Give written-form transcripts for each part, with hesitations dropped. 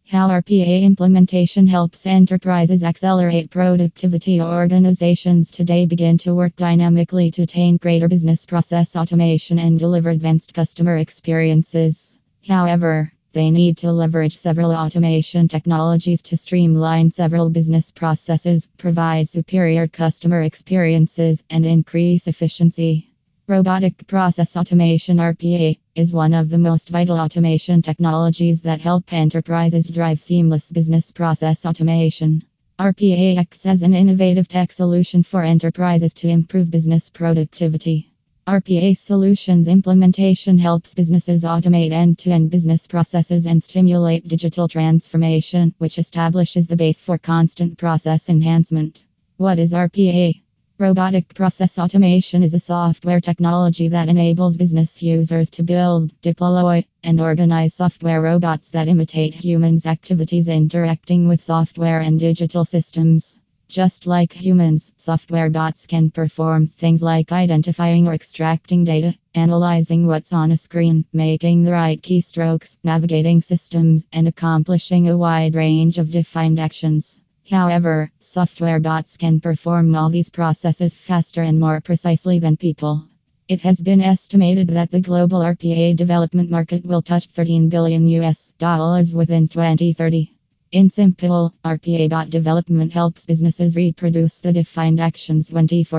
How RPA implementation helps enterprises accelerate productivity. Organizations today begin to work dynamically to attain greater business process automation and deliver advanced customer experiences. However, they need to leverage several automation technologies to streamline several business processes, provide superior customer experiences, and increase efficiency. Robotic process automation (RPA) is one of the most vital automation technologies that help enterprises drive seamless business process automation. RPA acts as an innovative tech solution for enterprises to improve business productivity. RPA solutions implementation helps businesses automate end-to-end business processes and stimulate digital transformation, which establishes the base for constant process enhancement. What is RPA? Robotic process automation is a software technology that enables business users to build, deploy, and organize software robots that imitate humans' activities interacting with software and digital systems. Just like humans, software bots can perform things like identifying or extracting data, analyzing what's on a screen, making the right keystrokes, navigating systems, and accomplishing a wide range of defined actions. However, software bots can perform all these processes faster and more precisely than people. It has been estimated that the global RPA development market will touch $13 billion within 2030. In simple, RPA bot development helps businesses reproduce the defined actions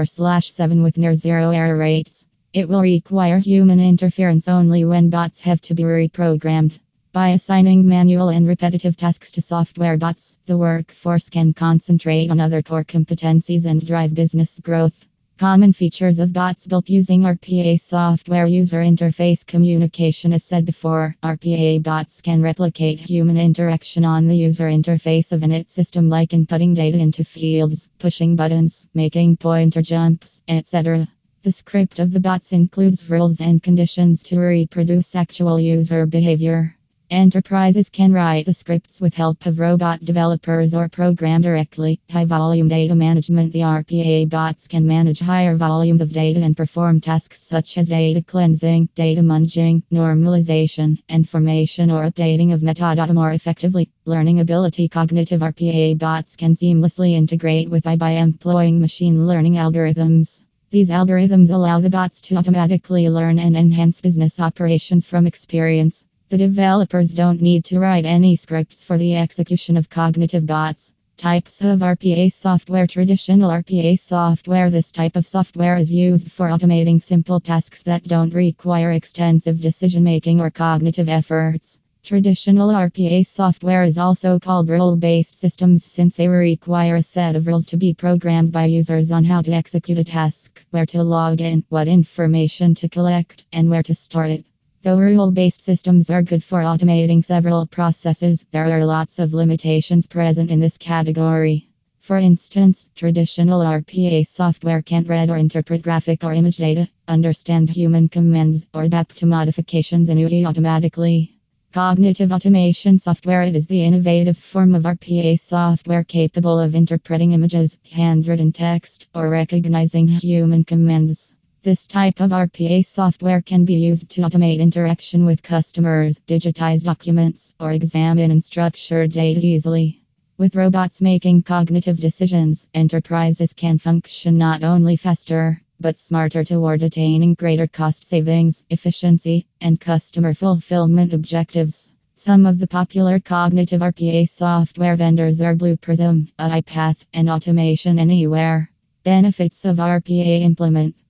24/7 with near zero error rates. It will require human interference only when bots have to be reprogrammed. By assigning manual and repetitive tasks to software bots, the workforce can concentrate on other core competencies and drive business growth. Common features of bots built using RPA software: user interface communication. As said before, RPA bots can replicate human interaction on the user interface of an IT system, like inputting data into fields, pushing buttons, making pointer jumps, etc. The script of the bots includes rules and conditions to reproduce actual user behavior. Enterprises can write the scripts with help of robot developers or program directly. High volume data management. The RPA bots can manage higher volumes of data and perform tasks such as data cleansing, data munging, normalization, and formation or updating of metadata more effectively. Learning ability. Cognitive RPA bots can seamlessly integrate with AI by employing machine learning algorithms. These algorithms allow the bots to automatically learn and enhance business operations from experience. The developers don't need to write any scripts for the execution of cognitive bots. Types of RPA software. Traditional RPA software. This type of software is used for automating simple tasks that don't require extensive decision making or cognitive efforts. Traditional RPA software is also called rule-based systems, since they require a set of rules to be programmed by users on how to execute a task, where to log in, what information to collect, and where to store it. Though rule-based systems are good for automating several processes, there are lots of limitations present in this category. For instance, traditional RPA software can't read or interpret graphic or image data, understand human commands, or adapt to modifications in UI automatically. Cognitive automation software. It is the innovative form of RPA software capable of interpreting images, handwritten text, or recognizing human commands. This type of RPA software can be used to automate interaction with customers, digitize documents, or examine unstructured data easily. With robots making cognitive decisions, enterprises can function not only faster, but smarter toward attaining greater cost savings, efficiency, and customer fulfillment objectives. Some of the popular cognitive RPA software vendors are Blue Prism, UiPath, and Automation Anywhere. Benefits of RPA implement.